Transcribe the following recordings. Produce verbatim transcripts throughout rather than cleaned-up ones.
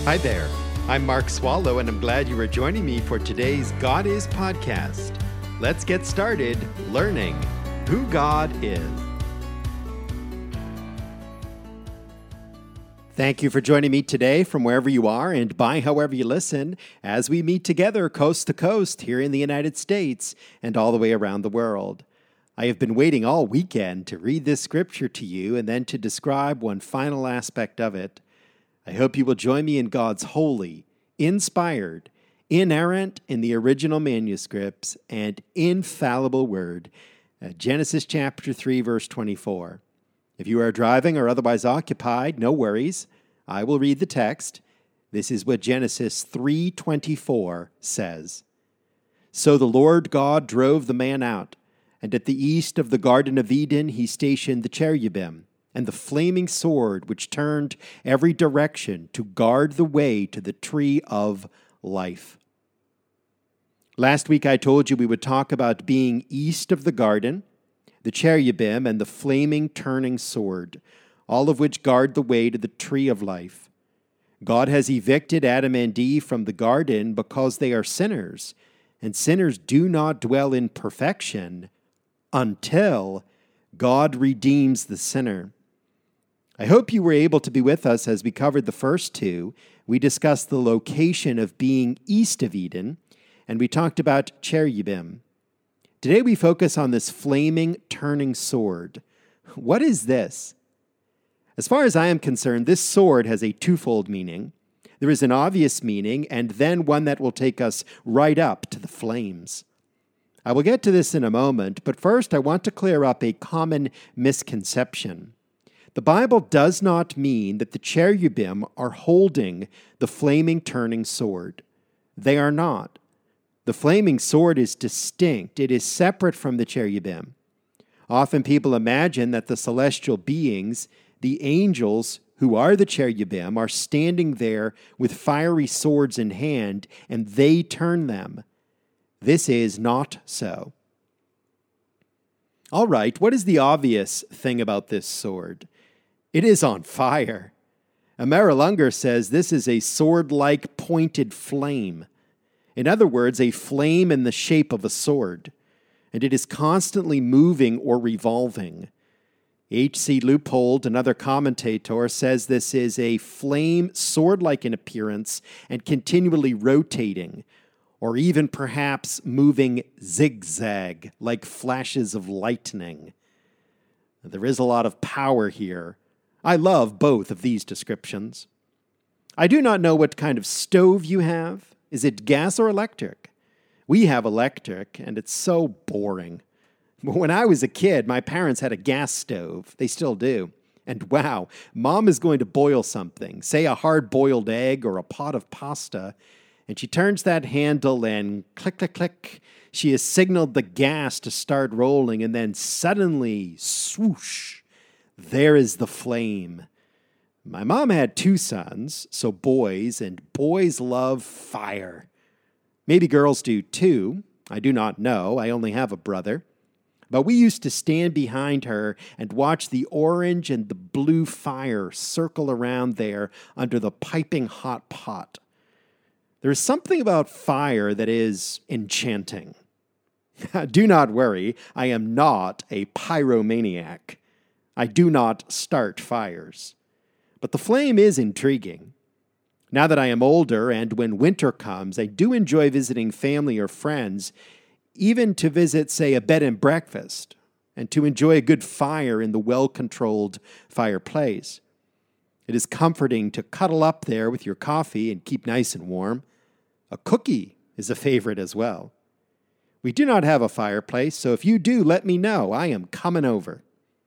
Hi there. I'm Mark Swallow, and I'm glad you are joining me for today's God Is podcast. Let's get started learning who God is. Thank you for joining me today from wherever you are and by however you listen as we meet together coast to coast here in the United States and all the way around the world. I have been waiting all weekend to read this scripture to you and then to describe one final aspect of it. I hope you will join me in God's holy, inspired, inerrant in the original manuscripts, and infallible word, uh, Genesis chapter three, verse twenty-four. If you are driving or otherwise occupied, no worries. I will read the text. This is what Genesis three twenty-four says. So the Lord God drove the man out, and at the east of the Garden of Eden he stationed the cherubim, and the flaming sword which turned every direction to guard the way to the tree of life. Last week I told you we would talk about being east of the garden, the cherubim, and the flaming turning sword, all of which guard the way to the tree of life. God has evicted Adam and Eve from the garden because they are sinners, and sinners do not dwell in perfection until God redeems the sinner. I hope you were able to be with us as we covered the first two. We discussed the location of being east of Eden, and we talked about cherubim. Today we focus on this flaming, turning sword. What is this? As far as I am concerned, this sword has a twofold meaning. There is an obvious meaning, and then one that will take us right up to the flames. I will get to this in a moment, but first I want to clear up a common misconception. The Bible does not mean that the cherubim are holding the flaming turning sword. They are not. The flaming sword is distinct. It is separate from the cherubim. Often people imagine that the celestial beings, the angels who are the cherubim, are standing there with fiery swords in hand, and they turn them. This is not so. All right, what is the obvious thing about this sword? It is on fire. Amara Lunger says this is a sword-like pointed flame. In other words, a flame in the shape of a sword, and it is constantly moving or revolving. H C Leupold, another commentator, says this is a flame sword-like in appearance and continually rotating, or even perhaps moving zigzag like flashes of lightning. There is a lot of power here. I love both of these descriptions. I do not know what kind of stove you have. Is it gas or electric? We have electric, and it's so boring. When I was a kid, my parents had a gas stove. They still do. And wow, Mom is going to boil something, say a hard-boiled egg or a pot of pasta, and she turns that handle and click, click, click. She has signaled the gas to start rolling, and then suddenly, swoosh, there is the flame. My mom had two sons, so boys, and boys love fire. Maybe girls do too. I do not know. I only have a brother. But we used to stand behind her and watch the orange and the blue fire circle around there under the piping hot pot. There is something about fire that is enchanting. Do not worry, I am not a pyromaniac. I do not start fires. But the flame is intriguing. Now that I am older and when winter comes, I do enjoy visiting family or friends, even to visit, say, a bed and breakfast, and to enjoy a good fire in the well-controlled fireplace. It is comforting to cuddle up there with your coffee and keep nice and warm. A cookie is a favorite as well. We do not have a fireplace, so if you do, let me know. I am coming over.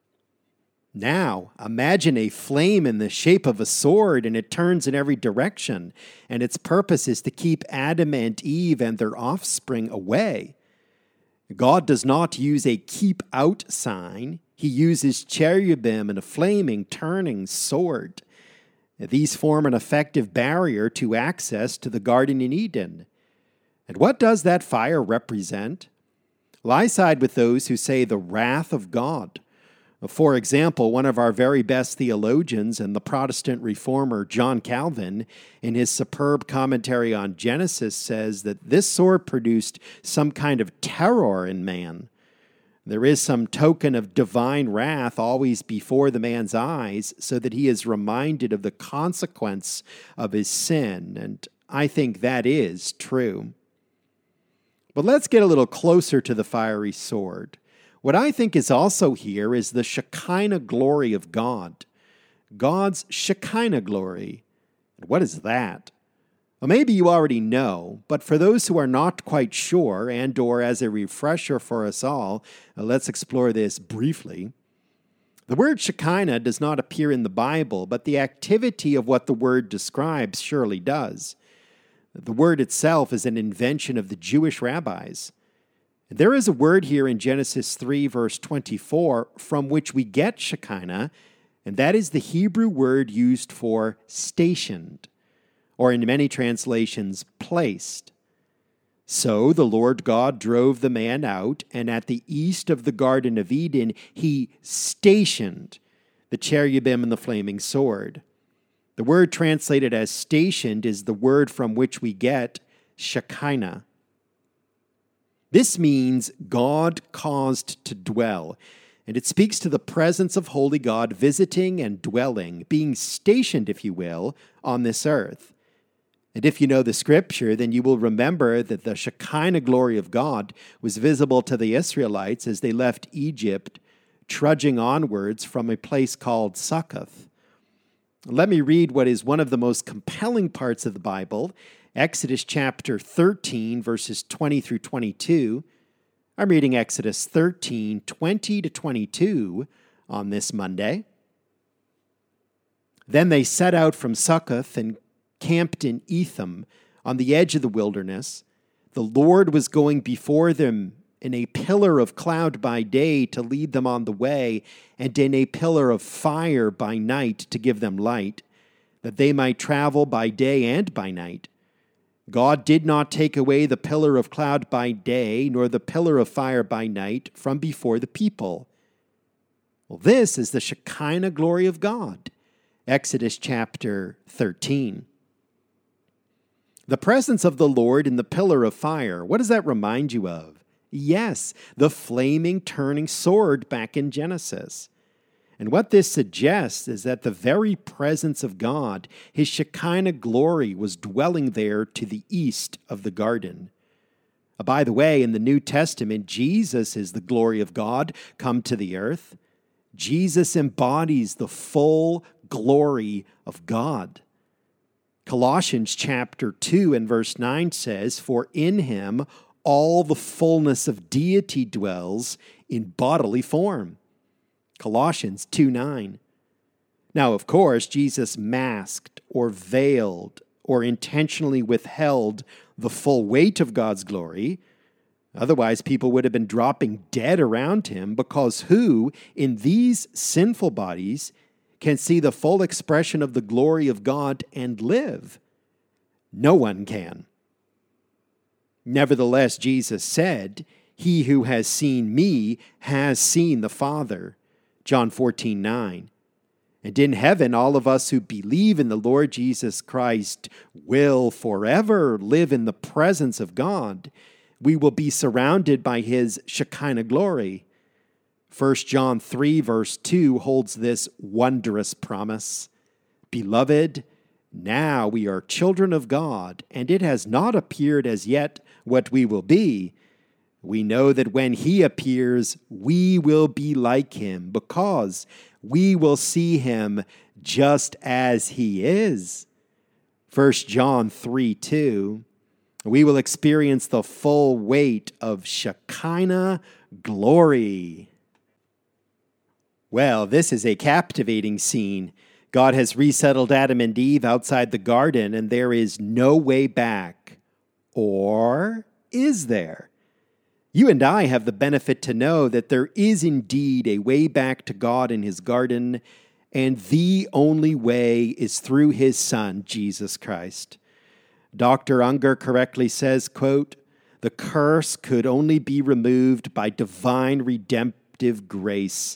Now, imagine a flame in the shape of a sword, and it turns in every direction, and its purpose is to keep Adam and Eve and their offspring away. God does not use a keep out sign. He uses cherubim and a flaming, turning sword. These form an effective barrier to access to the Garden in Eden. And what does that fire represent? Well, I side with those who say the wrath of God. For example, one of our very best theologians and the Protestant reformer John Calvin, in his superb commentary on Genesis, says that this sword produced some kind of terror in man. There is some token of divine wrath always before the man's eyes, so that he is reminded of the consequence of his sin, and I think that is true. But let's get a little closer to the fiery sword. What I think is also here is the Shekinah glory of God. God's Shekinah glory. And what is that? Well, maybe you already know, but for those who are not quite sure, and or as a refresher for us all, uh, let's explore this briefly. The word Shekinah does not appear in the Bible, but the activity of what the word describes surely does. The word itself is an invention of the Jewish rabbis. There is a word here in Genesis three, verse twenty-four, from which we get Shekinah, and that is the Hebrew word used for stationed, or in many translations, placed. So the Lord God drove the man out, and at the east of the Garden of Eden, he stationed the cherubim and the flaming sword. The word translated as stationed is the word from which we get Shekinah. This means God caused to dwell, and it speaks to the presence of holy God visiting and dwelling, being stationed, if you will, on this earth. And if you know the scripture, then you will remember that the Shekinah glory of God was visible to the Israelites as they left Egypt, trudging onwards from a place called Succoth. Let me read what is one of the most compelling parts of the Bible, Exodus chapter thirteen, verses twenty through twenty-two. I'm reading Exodus thirteen, twenty to twenty-two on this Monday. Then they set out from Succoth and camped in Etham on the edge of the wilderness. The Lord was going before them in a pillar of cloud by day to lead them on the way, and in a pillar of fire by night to give them light, that they might travel by day and by night. God did not take away the pillar of cloud by day, nor the pillar of fire by night from before the people. Well, this is the Shekinah glory of God. Exodus chapter thirteen. The presence of the Lord in the pillar of fire, what does that remind you of? Yes, the flaming turning sword back in Genesis. And what this suggests is that the very presence of God, his Shekinah glory, was dwelling there to the east of the garden. Uh, by the way, in the New Testament, Jesus is the glory of God come to the earth. Jesus embodies the full glory of God. Colossians chapter two and verse nine says, "For in him all the fullness of deity dwells in bodily form." Colossians two nine. Now, of course, Jesus masked or veiled or intentionally withheld the full weight of God's glory. Otherwise, people would have been dropping dead around him, because who, in these sinful bodies, can see the full expression of the glory of God and live? No one can. Nevertheless, Jesus said, "He who has seen me has seen the Father." John fourteen nine. And in heaven, all of us who believe in the Lord Jesus Christ will forever live in the presence of God. We will be surrounded by his Shekinah glory. First John three, verse two holds this wondrous promise. "Beloved, now we are children of God, and it has not appeared as yet what we will be. We know that when he appears, we will be like him, because we will see him just as he is." First John three two. We will experience the full weight of Shekinah glory. Well, this is a captivating scene. God has resettled Adam and Eve outside the garden, and there is no way back. Or is there? You and I have the benefit to know that there is indeed a way back to God in his garden, and the only way is through his Son, Jesus Christ. Doctor Unger correctly says, quote, "The curse could only be removed by divine redemptive grace,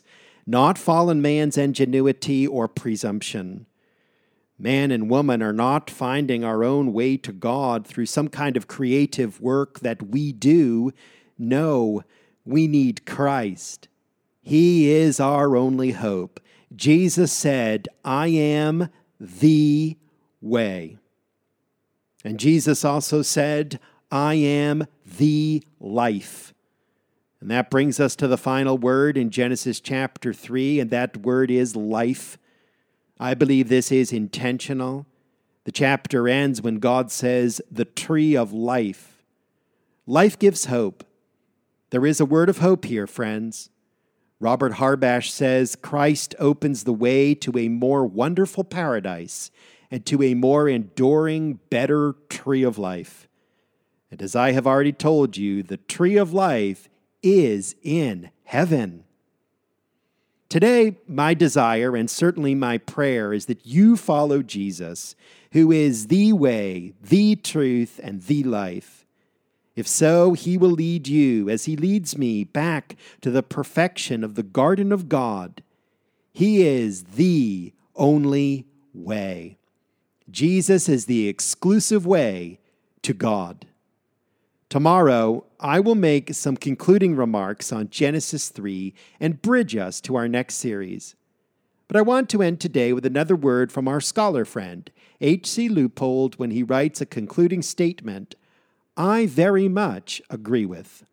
not fallen man's ingenuity or presumption. Man and woman are not finding our own way to God through some kind of creative work that we do. No, we need Christ. He is our only hope. Jesus said, I am the way. And Jesus also said, I am the life. And that brings us to the final word in Genesis chapter three, and that word is life. I believe this is intentional. The chapter ends when God says, the tree of life. Life gives hope. There is a word of hope here, friends. Robert Harbash says, Christ opens the way to a more wonderful paradise and to a more enduring, better tree of life. And as I have already told you, the tree of life is in heaven. Today, my desire and certainly my prayer is that you follow Jesus, who is the way, the truth, and the life. If so, he will lead you as he leads me back to the perfection of the garden of God. He is the only way. Jesus is the exclusive way to God. Tomorrow, I will make some concluding remarks on Genesis three and bridge us to our next series. But I want to end today with another word from our scholar friend, H C Leupold, when he writes a concluding statement I very much agree with.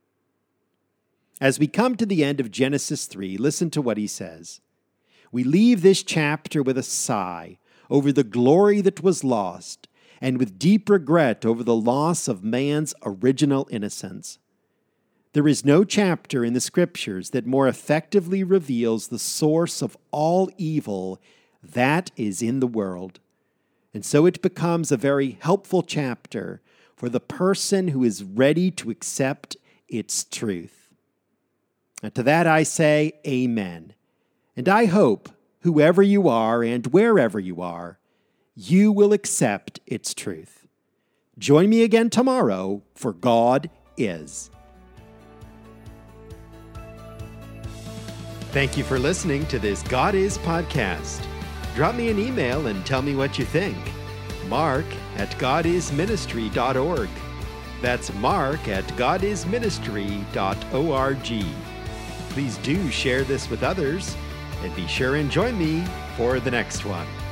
As we come to the end of Genesis three, listen to what he says. We leave this chapter with a sigh over the glory that was lost, and with deep regret over the loss of man's original innocence. There is no chapter in the Scriptures that more effectively reveals the source of all evil that is in the world. And so it becomes a very helpful chapter for the person who is ready to accept its truth. And to that I say, amen. And I hope, whoever you are and wherever you are, you will accept its truth. Join me again tomorrow, for God is. Thank you for listening to this God Is podcast. Drop me an email and tell me what you think. Mark at god is ministry dot org. That's Mark at god is ministry dot org. Please do share this with others, and be sure and join me for the next one.